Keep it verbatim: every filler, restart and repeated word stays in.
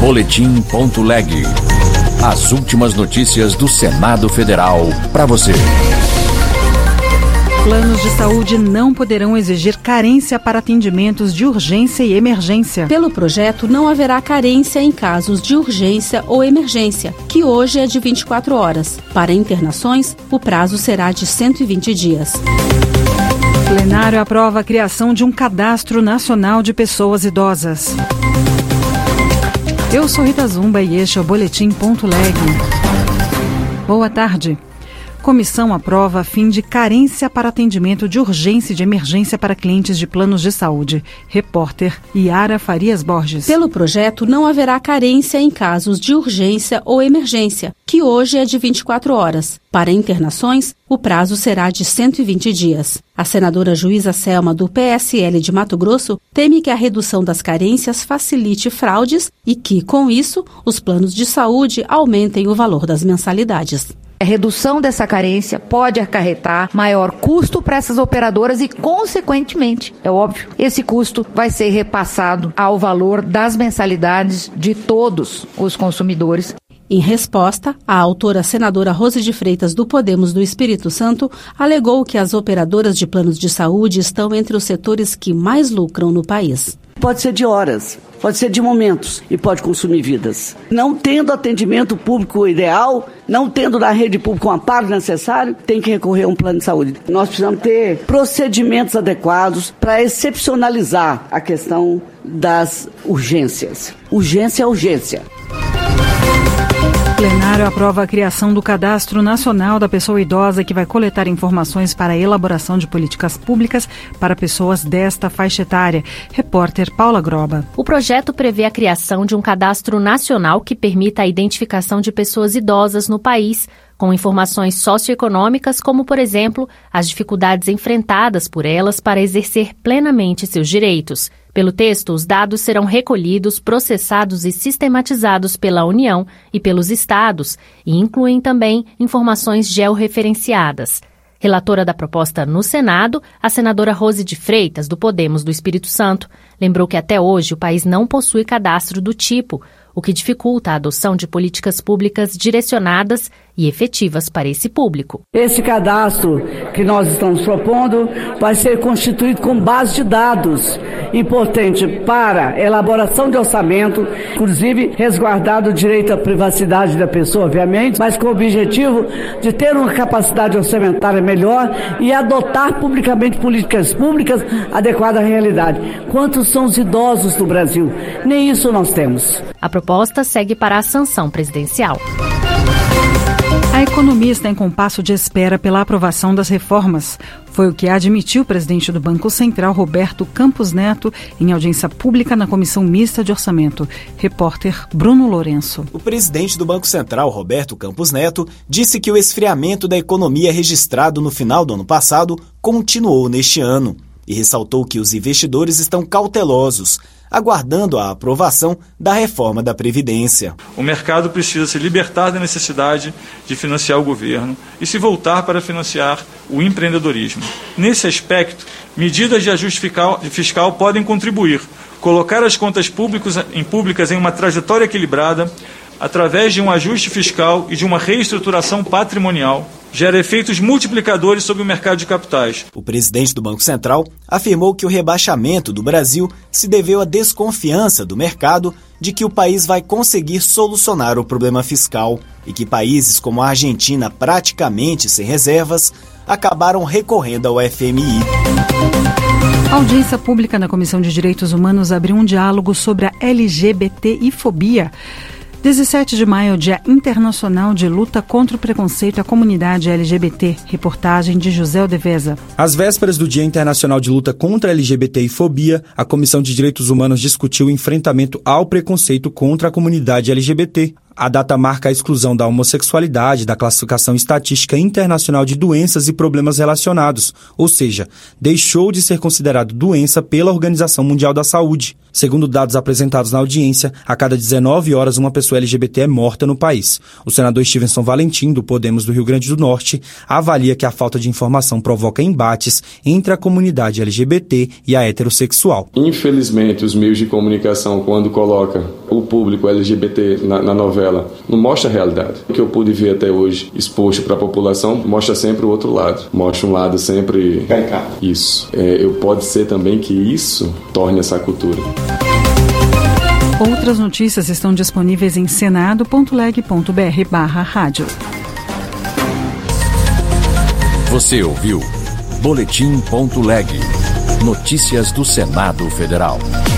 Boletim.leg. As últimas notícias do Senado Federal para você. Planos de saúde não poderão exigir carência para atendimentos de urgência e emergência. Pelo projeto, não haverá carência em casos de urgência ou emergência, que hoje é de vinte e quatro horas. Para internações, o prazo será de cento e vinte dias. O plenário aprova a criação de um cadastro nacional de pessoas idosas. Eu sou Rita Zumba e este é o Boletim.leg. Boa tarde. Comissão aprova fim de carência para atendimento de urgência e de emergência para clientes de planos de saúde. Repórter Yara Farias Borges. Pelo projeto, não haverá carência em casos de urgência ou emergência, que hoje é de vinte e quatro horas. Para internações, o prazo será de cento e vinte dias. A senadora Juíza Selma, do P S L de Mato Grosso, teme que a redução das carências facilite fraudes e que, com isso, os planos de saúde aumentem o valor das mensalidades. A redução dessa carência pode acarretar maior custo para essas operadoras e, consequentemente, é óbvio, esse custo vai ser repassado ao valor das mensalidades de todos os consumidores. Em resposta, a autora senadora Rose de Freitas, do Podemos do Espírito Santo, alegou que as operadoras de planos de saúde estão entre os setores que mais lucram no país. Pode ser de horas, pode ser de momentos e pode consumir vidas. Não tendo atendimento público ideal, não tendo na rede pública o amparo necessário, tem que recorrer a um plano de saúde. Nós precisamos ter procedimentos adequados para excepcionalizar a questão das urgências. Urgência é urgência. O plenário aprova a criação do Cadastro Nacional da Pessoa Idosa, que vai coletar informações para a elaboração de políticas públicas para pessoas desta faixa etária. Repórter Paula Groba. O projeto prevê a criação de um cadastro nacional que permita a identificação de pessoas idosas no país, com informações socioeconômicas, como, por exemplo, as dificuldades enfrentadas por elas para exercer plenamente seus direitos. Pelo texto, os dados serão recolhidos, processados e sistematizados pela União e pelos estados e incluem também informações georreferenciadas. Relatora da proposta no Senado, a senadora Rose de Freitas, do Podemos do Espírito Santo, lembrou que até hoje o país não possui cadastro do tipo, o que dificulta a adoção de políticas públicas direcionadas e efetivas para esse público. Esse cadastro que nós estamos propondo vai ser constituído com base de dados importante para a elaboração de orçamento, inclusive resguardado o direito à privacidade da pessoa, obviamente, mas com o objetivo de ter uma capacidade orçamentária melhor e adotar publicamente políticas públicas adequadas à realidade. Quantos são os idosos do Brasil? Nem isso nós temos. A proposta segue para a sanção presidencial. A economia está em compasso de espera pela aprovação das reformas. Foi o que admitiu o presidente do Banco Central, Roberto Campos Neto, em audiência pública na Comissão Mista de Orçamento. Repórter Bruno Lourenço. O presidente do Banco Central, Roberto Campos Neto, disse que o esfriamento da economia registrado no final do ano passado continuou neste ano e ressaltou que os investidores estão cautelosos, aguardando a aprovação da reforma da Previdência. O mercado precisa se libertar da necessidade de financiar o governo e se voltar para financiar o empreendedorismo. Nesse aspecto, medidas de ajuste fiscal, fiscal podem contribuir, colocar as contas públicas em, públicas em uma trajetória equilibrada, através de um ajuste fiscal e de uma reestruturação patrimonial, gera efeitos multiplicadores sobre o mercado de capitais. O presidente do Banco Central afirmou que o rebaixamento do Brasil se deveu à desconfiança do mercado de que o país vai conseguir solucionar o problema fiscal e que países como a Argentina, praticamente sem reservas, acabaram recorrendo ao F M I. A audiência pública na Comissão de Direitos Humanos abriu um diálogo sobre a L G B T e fobia. dezessete de maio, Dia Internacional de Luta contra o Preconceito à Comunidade L G B T. Reportagem de José Odeveza. Às vésperas do Dia Internacional de Luta contra a L G B T e Fobia, a Comissão de Direitos Humanos discutiu o enfrentamento ao preconceito contra a comunidade L G B T. A data marca a exclusão da homossexualidade da classificação estatística internacional de doenças e problemas relacionados, ou seja, deixou de ser considerado doença pela Organização Mundial da Saúde. Segundo dados apresentados na audiência, a cada dezenove horas uma pessoa L G B T é morta no país. O senador Stevenson Valentim, do Podemos do Rio Grande do Norte, avalia que a falta de informação provoca embates entre a comunidade L G B T e a heterossexual. Infelizmente, os meios de comunicação, quando coloca o público L G B T na, na novela, não mostra a realidade. O que eu pude ver até hoje exposto para a população mostra sempre o outro lado. Mostra um lado sempre... caricato. Isso. É, eu, pode ser também que isso torne essa cultura. Outras notícias estão disponíveis em senado ponto leg ponto br barra rádio. Você ouviu Boletim ponto leg. Notícias do Senado Federal.